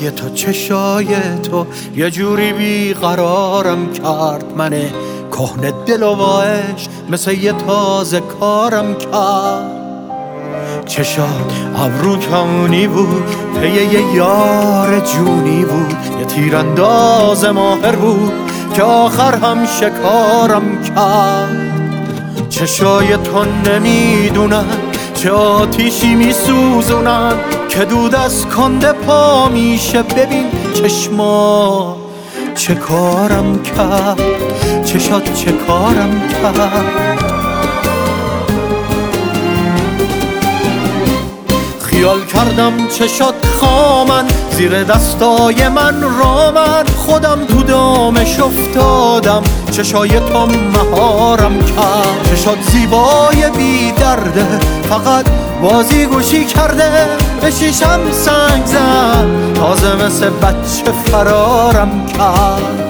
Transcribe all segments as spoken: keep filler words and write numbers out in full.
چشای تو چشای تو یه جوری بیقرارم کرد، من کهنه دل و عشق مثل یه تازه کارم کرد. چشات ابرو کمونی بود، پی یه یار جونی بود، یه تیرانداز ماهر بود که آخر هم شکارم کرد. چشای تو نمیدونن چه آتیشی میسوزونن که دود از کنده پا میشه. ببین چشما چه کارم کرد، چشات چه کارم کرد. خیال کردم چشات خامن زیر دستای من رامن، خودم تو دامش افتادم چشای تو مهارم کرد. چشات زیبای بی درده فقط بازی گوشی کرده، به شیشم سنگ زد تازه مثل بچه فرارم کرد.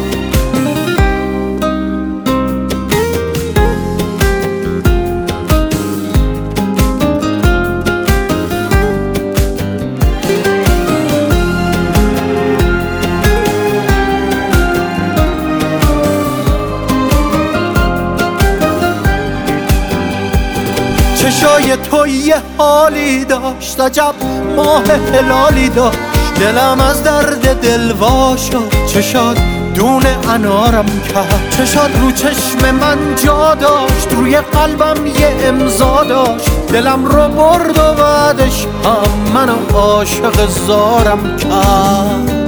چشای تو یه حالی داشت، عجب ماه هلالی داشت، دلم از درد دل وا شد. چشات دونه انارم کرد، چشات رو چشم من جا داشت، روی قلبم یه امضا داشت، دلم رو برد و بعدش هم منو عاشق زارم کرد.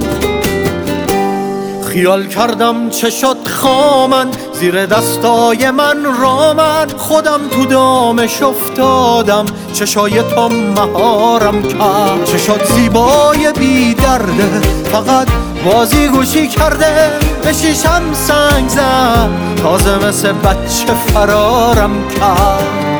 خیال کردم چشات خامن زیر دستای من رامن، خودم تو دامش افتادم چشای تو مهارم کرد. چشات زیبای بی درده فقط بازی گوشی کرده، به شیشم سنگ زد تازه مثل بچه فرارم کرد.